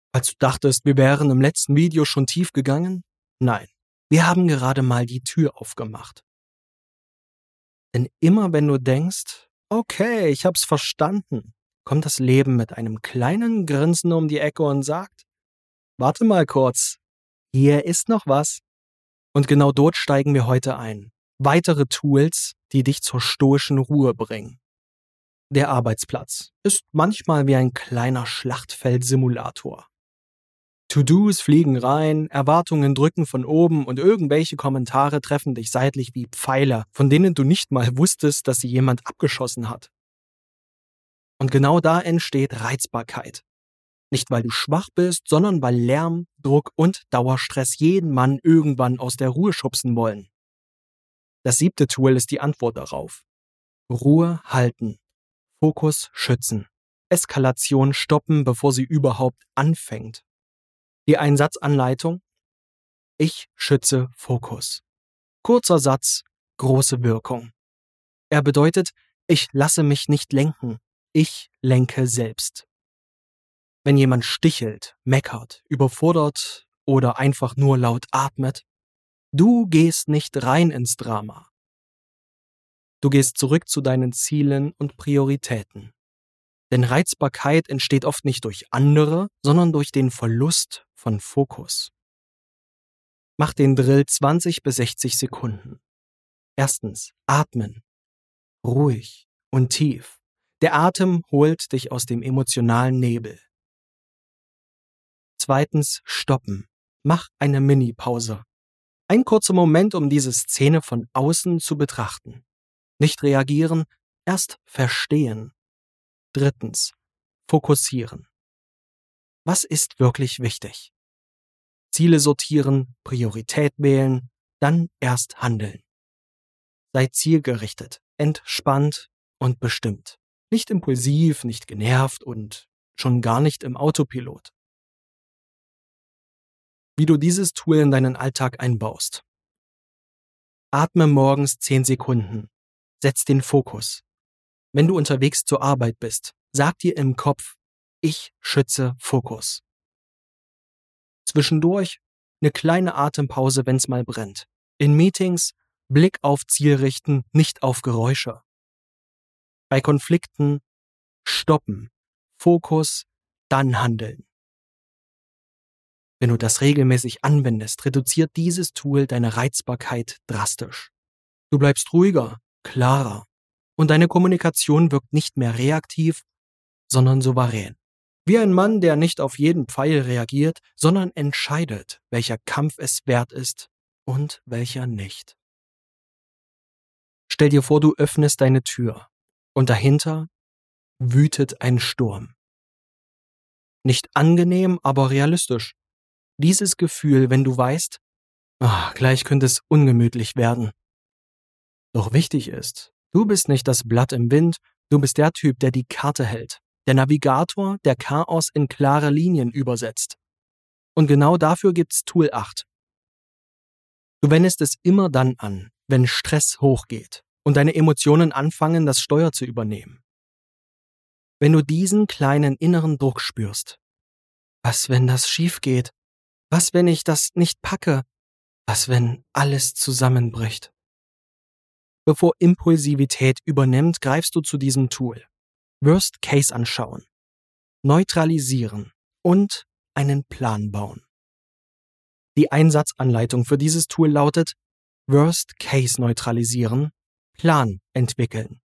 Als du dachtest, wir wären im letzten Video schon tief gegangen? Nein, wir haben gerade mal die Tür aufgemacht. Denn immer wenn du denkst, okay, ich hab's verstanden, kommt das Leben mit einem kleinen Grinsen um die Ecke und sagt, warte mal kurz, hier ist noch was. Und genau dort steigen wir heute ein. Weitere Tools, die dich zur stoischen Ruhe bringen. Der Arbeitsplatz ist manchmal wie ein kleiner Schlachtfeldsimulator. To-Dos fliegen rein, Erwartungen drücken von oben und irgendwelche Kommentare treffen dich seitlich wie Pfeile, von denen du nicht mal wusstest, dass sie jemand abgeschossen hat. Und genau da entsteht Reizbarkeit. Nicht weil du schwach bist, sondern weil Lärm, Druck und Dauerstress jeden Mann irgendwann aus der Ruhe schubsen wollen. Das 7. Tool ist die Antwort darauf. Ruhe halten, Fokus schützen, Eskalation stoppen, bevor sie überhaupt anfängt. Die Einsatzanleitung: Ich schütze Fokus. Kurzer Satz, große Wirkung. Er bedeutet, ich lasse mich nicht lenken, ich lenke selbst. Wenn jemand stichelt, meckert, überfordert oder einfach nur laut atmet, du gehst nicht rein ins Drama. Du gehst zurück zu deinen Zielen und Prioritäten. Denn Reizbarkeit entsteht oft nicht durch andere, sondern durch den Verlust von Fokus. Mach den Drill 20 bis 60 Sekunden. Erstens, atmen. Ruhig und tief. Der Atem holt dich aus dem emotionalen Nebel. Zweitens, stoppen. Mach eine Mini-Pause. Ein kurzer Moment, um diese Szene von außen zu betrachten. Nicht reagieren, erst verstehen. Drittens, fokussieren. Was ist wirklich wichtig? Ziele sortieren, Priorität wählen, dann erst handeln. Sei zielgerichtet, entspannt und bestimmt. Nicht impulsiv, nicht genervt und schon gar nicht im Autopilot. Wie du dieses Tool in deinen Alltag einbaust. Atme morgens 10 Sekunden. Setz den Fokus. Wenn du unterwegs zur Arbeit bist, sag dir im Kopf, ich schütze Fokus. Zwischendurch eine kleine Atempause, wenn's mal brennt. In Meetings Blick auf Ziel richten, nicht auf Geräusche. Bei Konflikten stoppen, Fokus, dann handeln. Wenn du das regelmäßig anwendest, reduziert dieses Tool deine Reizbarkeit drastisch. Du bleibst ruhiger, klarer und deine Kommunikation wirkt nicht mehr reaktiv, sondern souverän. Wie ein Mann, der nicht auf jeden Pfeil reagiert, sondern entscheidet, welcher Kampf es wert ist und welcher nicht. Stell dir vor, du öffnest deine Tür und dahinter wütet ein Sturm. Nicht angenehm, aber realistisch. Dieses Gefühl, wenn du weißt, gleich könnte es ungemütlich werden. Doch wichtig ist, du bist nicht das Blatt im Wind, du bist der Typ, der die Karte hält. Der Navigator, der Chaos in klare Linien übersetzt. Und genau dafür gibt's Tool 8. Du wendest es immer dann an, wenn Stress hochgeht und deine Emotionen anfangen, das Steuer zu übernehmen. Wenn du diesen kleinen inneren Druck spürst. Was, wenn das schief geht? Was, wenn ich das nicht packe? Was, wenn alles zusammenbricht? Bevor Impulsivität übernimmt, greifst du zu diesem Tool. Worst Case anschauen, neutralisieren und einen Plan bauen. Die Einsatzanleitung für dieses Tool lautet: Worst Case neutralisieren, Plan entwickeln.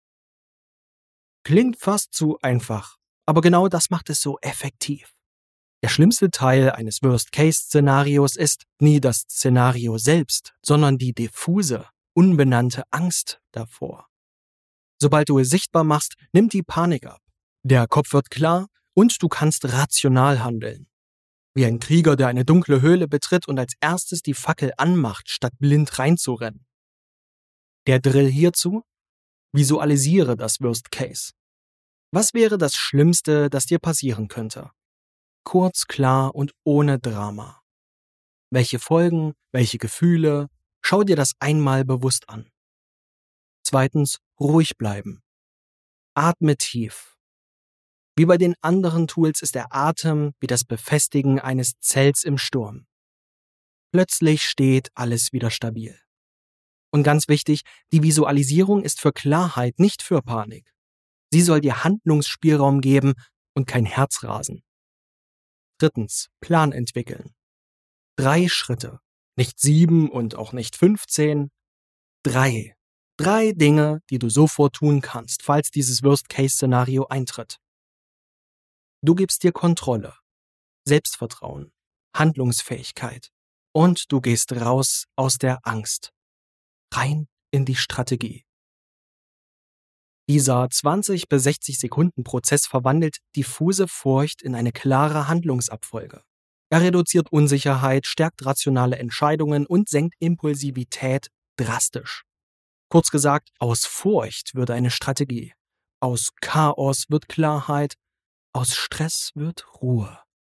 Klingt fast zu einfach, aber genau das macht es so effektiv. Der schlimmste Teil eines Worst-Case-Szenarios ist nie das Szenario selbst, sondern die diffuse, unbenannte Angst davor. Sobald du es sichtbar machst, nimmt die Panik ab. Der Kopf wird klar und du kannst rational handeln. Wie ein Krieger, der eine dunkle Höhle betritt und als erstes die Fackel anmacht, statt blind reinzurennen. Der Drill hierzu: Visualisiere das Worst Case. Was wäre das Schlimmste, das dir passieren könnte? Kurz, klar und ohne Drama. Welche Folgen, welche Gefühle? Schau dir das einmal bewusst an. Zweitens, ruhig bleiben. Atme tief. Wie bei den anderen Tools ist der Atem wie das Befestigen eines Zelts im Sturm. Plötzlich steht alles wieder stabil. Und ganz wichtig, die Visualisierung ist für Klarheit, nicht für Panik. Sie soll dir Handlungsspielraum geben und kein Herzrasen. 3. Plan entwickeln. 3 Schritte. Nicht 7 und auch nicht 15. 3. 3 Dinge, die du sofort tun kannst, falls dieses Worst-Case-Szenario eintritt. Du gibst dir Kontrolle, Selbstvertrauen, Handlungsfähigkeit und du gehst raus aus der Angst. Rein in die Strategie. Dieser 20 bis 60 Sekunden Prozess verwandelt diffuse Furcht in eine klare Handlungsabfolge. Er reduziert Unsicherheit, stärkt rationale Entscheidungen und senkt Impulsivität drastisch. Kurz gesagt, aus Furcht wird eine Strategie. Aus Chaos wird Klarheit. Aus Stress wird Ruhe.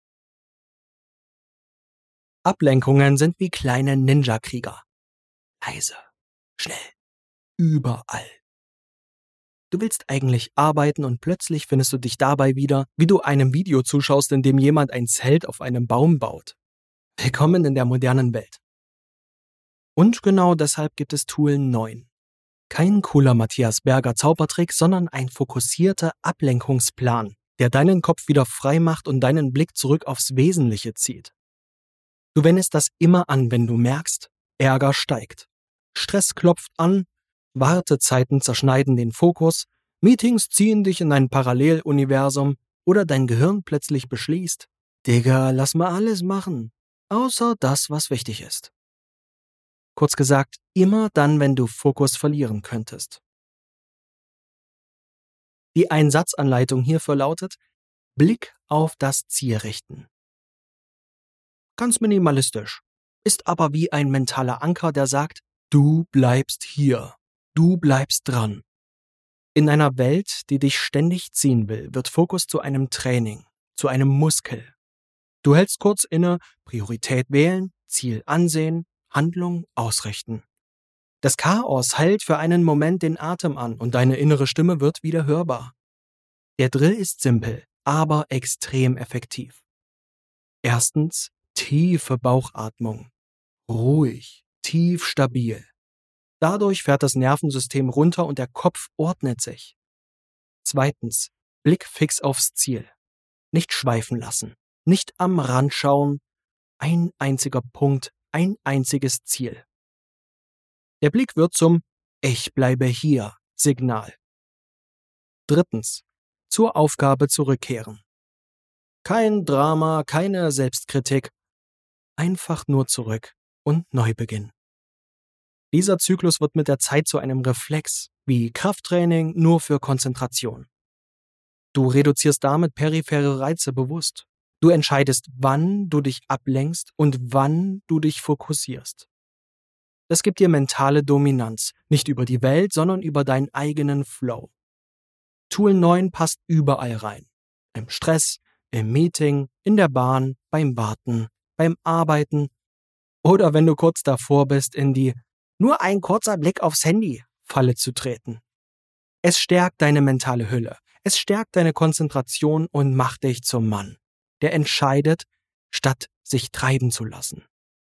Ablenkungen sind wie kleine Ninja-Krieger. Leise, schnell, überall. Du willst eigentlich arbeiten und plötzlich findest du dich dabei wieder, wie du einem Video zuschaust, in dem jemand ein Zelt auf einem Baum baut. Willkommen in der modernen Welt. Und genau deshalb gibt es Tool 9. Kein cooler Matthias Berger Zaubertrick, sondern ein fokussierter Ablenkungsplan, der deinen Kopf wieder frei macht und deinen Blick zurück aufs Wesentliche zieht. Du wendest das immer an, wenn du merkst, Ärger steigt. Stress klopft an, Wartezeiten zerschneiden den Fokus, Meetings ziehen dich in ein Paralleluniversum oder dein Gehirn plötzlich beschließt, Digga, lass mal alles machen, außer das, was wichtig ist. Kurz gesagt, immer dann, wenn du Fokus verlieren könntest. Die Einsatzanleitung hierfür lautet, Blick auf das Ziel richten. Ganz minimalistisch, ist aber wie ein mentaler Anker, der sagt, du bleibst hier, du bleibst dran. In einer Welt, die dich ständig ziehen will, wird Fokus zu einem Training, zu einem Muskel. Du hältst kurz inne, Priorität wählen, Ziel ansehen, Handlung ausrichten. Das Chaos hält für einen Moment den Atem an und deine innere Stimme wird wieder hörbar. Der Drill ist simpel, aber extrem effektiv. 1. Tiefe Bauchatmung. Ruhig, tief stabil. Dadurch fährt das Nervensystem runter und der Kopf ordnet sich. 2. Blick fix aufs Ziel. Nicht schweifen lassen, nicht am Rand schauen. Ein einziger Punkt, ein einziges Ziel. Der Blick wird zum Ich bleibe hier Signal. 3. Zur Aufgabe zurückkehren. Kein Drama, keine Selbstkritik. Einfach nur zurück und Neubeginn. Dieser Zyklus wird mit der Zeit zu einem Reflex, wie Krafttraining nur für Konzentration. Du reduzierst damit periphere Reize bewusst. Du entscheidest, wann du dich ablenkst und wann du dich fokussierst. Das gibt dir mentale Dominanz, nicht über die Welt, sondern über deinen eigenen Flow. Tool 9 passt überall rein. Im Stress, im Meeting, in der Bahn, beim Warten, beim Arbeiten oder wenn du kurz davor bist, in die nur ein kurzer Blick aufs Handy Falle zu treten. Es stärkt deine mentale Hülle, es stärkt deine Konzentration und macht dich zum Mann, der entscheidet, statt sich treiben zu lassen.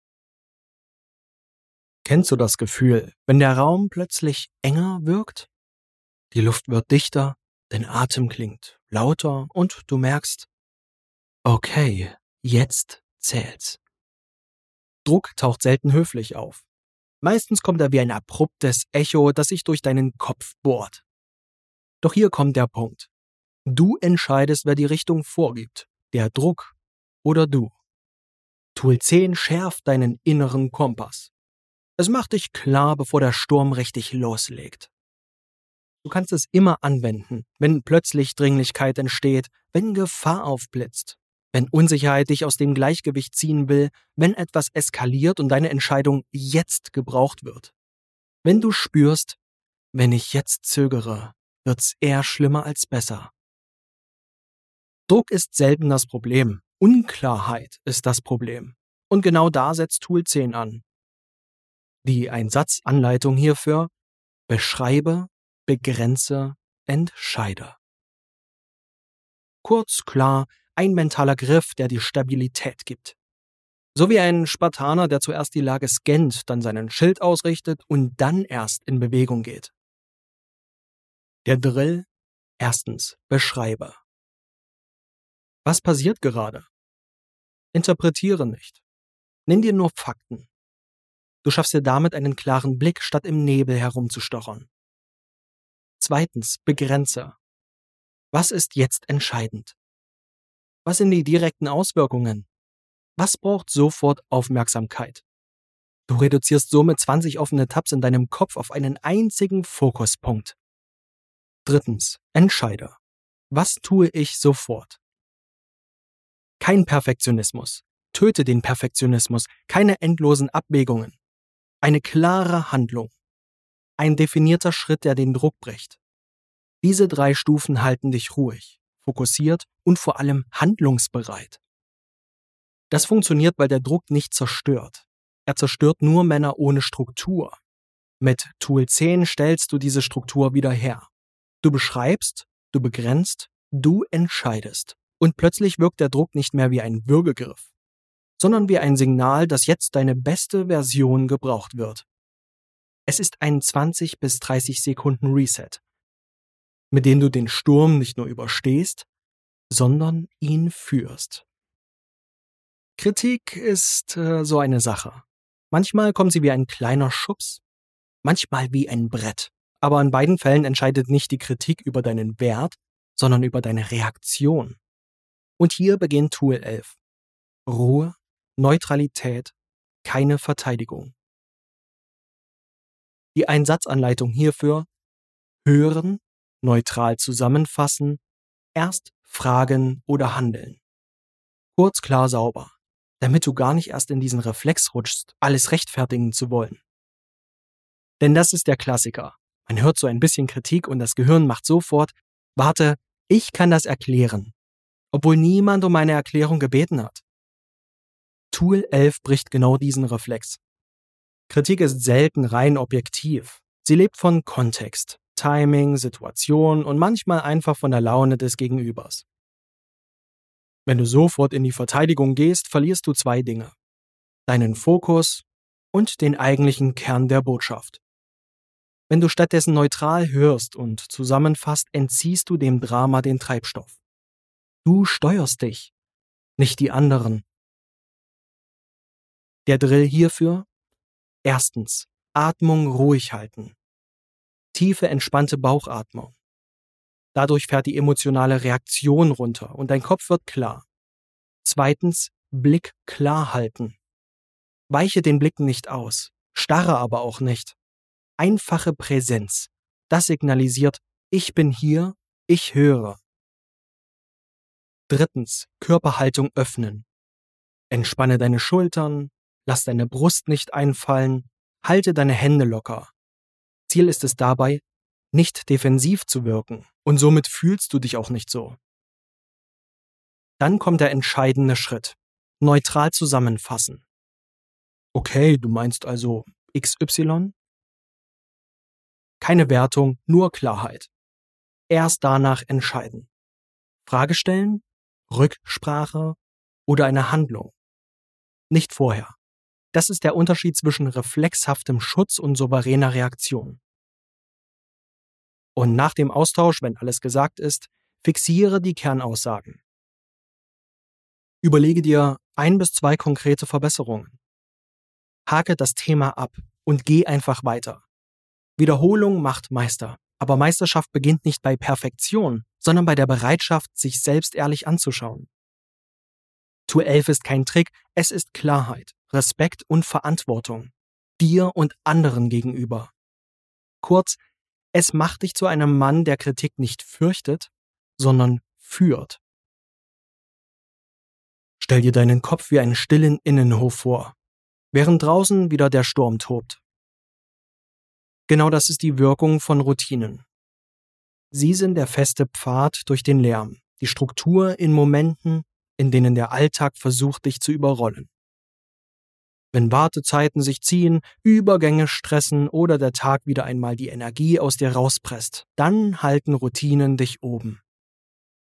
Kennst du das Gefühl, wenn der Raum plötzlich enger wirkt? Die Luft wird dichter, dein Atem klingt lauter und du merkst, okay, jetzt zählt's. Druck taucht selten höflich auf. Meistens kommt er wie ein abruptes Echo, das sich durch deinen Kopf bohrt. Doch hier kommt der Punkt. Du entscheidest, wer die Richtung vorgibt, der Druck oder du. Tool 10 schärft deinen inneren Kompass. Es macht dich klar, bevor der Sturm richtig loslegt. Du kannst es immer anwenden, wenn plötzlich Dringlichkeit entsteht, wenn Gefahr aufblitzt, wenn Unsicherheit dich aus dem Gleichgewicht ziehen will, wenn etwas eskaliert und deine Entscheidung jetzt gebraucht wird. Wenn du spürst, wenn ich jetzt zögere, wird's eher schlimmer als besser. Druck ist selten das Problem, Unklarheit ist das Problem. Und genau da setzt Tool 10 an. Die Einsatzanleitung hierfür: Beschreibe, begrenze, entscheide. Kurz, klar, ein mentaler Griff, der dir Stabilität gibt. So wie ein Spartaner, der zuerst die Lage scannt, dann seinen Schild ausrichtet und dann erst in Bewegung geht. Der Drill. Erstens, beschreibe. Was passiert gerade? Interpretiere nicht. Nenn dir nur Fakten. Du schaffst dir damit einen klaren Blick, statt im Nebel herumzustochern. Zweitens, begrenze. Was ist jetzt entscheidend? Was sind die direkten Auswirkungen? Was braucht sofort Aufmerksamkeit? Du reduzierst somit 20 offene Tabs in deinem Kopf auf einen einzigen Fokuspunkt. Drittens, entscheide. Was tue ich sofort? Kein Perfektionismus. Töte den Perfektionismus. Keine endlosen Abwägungen. Eine klare Handlung. Ein definierter Schritt, der den Druck bricht. Diese 3 Stufen halten dich ruhig, fokussiert und vor allem handlungsbereit. Das funktioniert, weil der Druck nicht zerstört. Er zerstört nur Männer ohne Struktur. Mit Tool 10 stellst du diese Struktur wieder her. Du beschreibst, du begrenzt, du entscheidest. Und plötzlich wirkt der Druck nicht mehr wie ein Würgegriff, sondern wie ein Signal, dass jetzt deine beste Version gebraucht wird. Es ist ein 20 bis 30 Sekunden Reset, mit dem du den Sturm nicht nur überstehst, sondern ihn führst. Kritik ist so eine Sache. Manchmal kommt sie wie ein kleiner Schubs, manchmal wie ein Brett. Aber in beiden Fällen entscheidet nicht die Kritik über deinen Wert, sondern über deine Reaktion. Und hier beginnt Tool 11. Ruhe, Neutralität, keine Verteidigung. Die Einsatzanleitung hierfür: hören, neutral zusammenfassen, erst fragen oder handeln. Kurz, klar, sauber, damit du gar nicht erst in diesen Reflex rutschst, alles rechtfertigen zu wollen. Denn das ist der Klassiker. Man hört so ein bisschen Kritik und das Gehirn macht sofort: warte, ich kann das erklären, obwohl niemand um eine Erklärung gebeten hat. Tool 11 bricht genau diesen Reflex. Kritik ist selten rein objektiv. Sie lebt von Kontext, Timing, Situation und manchmal einfach von der Laune des Gegenübers. Wenn du sofort in die Verteidigung gehst, verlierst du 2 Dinge: deinen Fokus und den eigentlichen Kern der Botschaft. Wenn du stattdessen neutral hörst und zusammenfasst, entziehst du dem Drama den Treibstoff. Du steuerst dich, nicht die anderen. Der Drill hierfür: erstens, Atmung ruhig halten. Tiefe, entspannte Bauchatmung. Dadurch fährt die emotionale Reaktion runter und dein Kopf wird klar. Zweitens, Blick klar halten. Weiche den Blicken nicht aus, starre aber auch nicht. Einfache Präsenz. Das signalisiert: ich bin hier, ich höre. Drittens, Körperhaltung öffnen. Entspanne deine Schultern, lass deine Brust nicht einfallen, halte deine Hände locker. Ziel ist es dabei, nicht defensiv zu wirken, und somit fühlst du dich auch nicht so. Dann kommt der entscheidende Schritt: neutral zusammenfassen. Okay, du meinst also XY? Keine Wertung, nur Klarheit. Erst danach entscheiden. Frage stellen, Rücksprache oder eine Handlung. Nicht vorher. Das ist der Unterschied zwischen reflexhaftem Schutz und souveräner Reaktion. Und nach dem Austausch, wenn alles gesagt ist, fixiere die Kernaussagen. Überlege dir 1 bis 2 konkrete Verbesserungen. Hake das Thema ab und geh einfach weiter. Wiederholung macht Meister, aber Meisterschaft beginnt nicht bei Perfektion, sondern bei der Bereitschaft, sich selbst ehrlich anzuschauen. Tool 11 ist kein Trick, es ist Klarheit, Respekt und Verantwortung, dir und anderen gegenüber. Kurz, es macht dich zu einem Mann, der Kritik nicht fürchtet, sondern führt. Stell dir deinen Kopf wie einen stillen Innenhof vor, während draußen wieder der Sturm tobt. Genau das ist die Wirkung von Routinen. Sie sind der feste Pfad durch den Lärm, die Struktur in Momenten, in denen der Alltag versucht, dich zu überrollen. Wenn Wartezeiten sich ziehen, Übergänge stressen oder der Tag wieder einmal die Energie aus dir rauspresst, dann halten Routinen dich oben.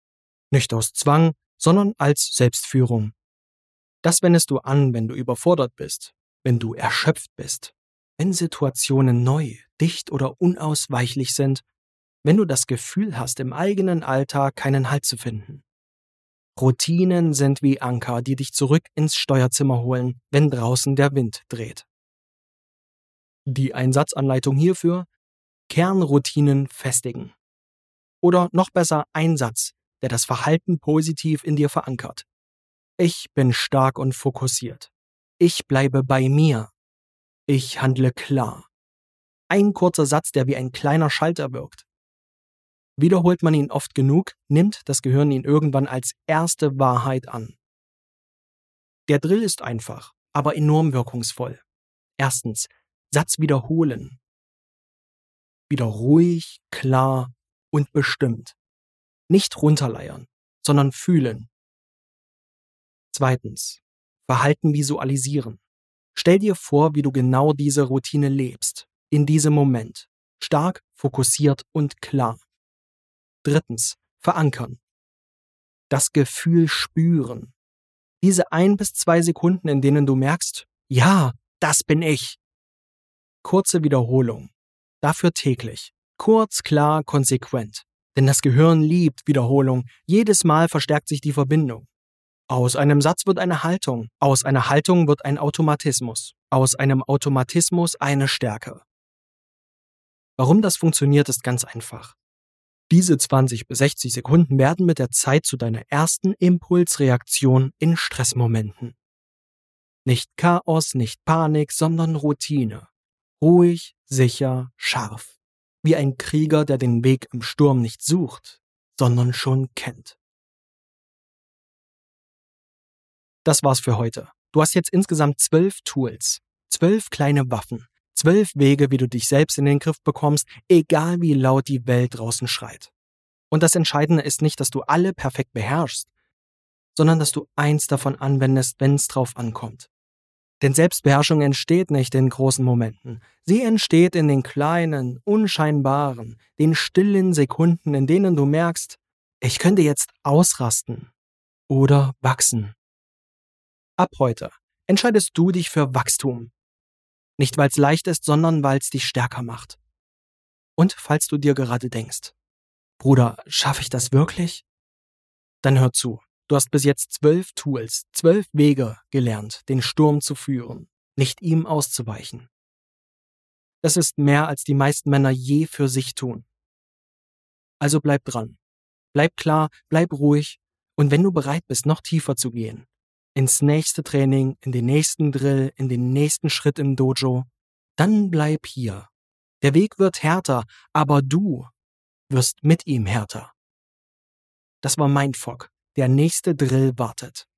Nicht aus Zwang, sondern als Selbstführung. Das wendest du an, wenn du überfordert bist, wenn du erschöpft bist, wenn Situationen neu, dicht oder unausweichlich sind, wenn du das Gefühl hast, im eigenen Alltag keinen Halt zu finden. Routinen sind wie Anker, die dich zurück ins Steuerzimmer holen, wenn draußen der Wind dreht. Die Einsatzanleitung hierfür: Kernroutinen festigen. Oder noch besser ein Satz, der das Verhalten positiv in dir verankert. Ich bin stark und fokussiert. Ich bleibe bei mir. Ich handle klar. Ein kurzer Satz, der wie ein kleiner Schalter wirkt. Wiederholt man ihn oft genug, nimmt das Gehirn ihn irgendwann als erste Wahrheit an. Der Drill ist einfach, aber enorm wirkungsvoll. Erstens, Satz wiederholen. Wieder ruhig, klar und bestimmt. Nicht runterleiern, sondern fühlen. Zweitens, Verhalten visualisieren. Stell dir vor, wie du genau diese Routine lebst, in diesem Moment. Stark, fokussiert und klar. Drittens, verankern. Das Gefühl spüren. Diese 1 bis 2 Sekunden, in denen du merkst, ja, das bin ich. Kurze Wiederholung. Dafür täglich. Kurz, klar, konsequent. Denn das Gehirn liebt Wiederholung. Jedes Mal verstärkt sich die Verbindung. Aus einem Satz wird eine Haltung. Aus einer Haltung wird ein Automatismus. Aus einem Automatismus eine Stärke. Warum das funktioniert, ist ganz einfach. Diese 20 bis 60 Sekunden werden mit der Zeit zu deiner ersten Impulsreaktion in Stressmomenten. Nicht Chaos, nicht Panik, sondern Routine. Ruhig, sicher, scharf. Wie ein Krieger, der den Weg im Sturm nicht sucht, sondern schon kennt. Das war's für heute. Du hast jetzt insgesamt 12 Tools, 12 kleine Waffen, 12 Wege, wie du dich selbst in den Griff bekommst, egal wie laut die Welt draußen schreit. Und das Entscheidende ist nicht, dass du alle perfekt beherrschst, sondern dass du eins davon anwendest, wenn es drauf ankommt. Denn Selbstbeherrschung entsteht nicht in großen Momenten. Sie entsteht in den kleinen, unscheinbaren, den stillen Sekunden, in denen du merkst, ich könnte jetzt ausrasten oder wachsen. Ab heute entscheidest du dich für Wachstum. Nicht, weil es leicht ist, sondern weil es dich stärker macht. Und falls du dir gerade denkst, Bruder, schaffe ich das wirklich? Dann hör zu. Du hast bis jetzt 12 Tools, 12 Wege gelernt, den Sturm zu führen, nicht ihm auszuweichen. Das ist mehr, als die meisten Männer je für sich tun. Also bleib dran. Bleib klar, bleib ruhig und wenn du bereit bist, noch tiefer zu gehen, ins nächste Training, in den nächsten Drill, in den nächsten Schritt im Dojo, dann bleib hier. Der Weg wird härter, aber du wirst mit ihm härter. Das war Mindfuck. Der nächste Drill wartet.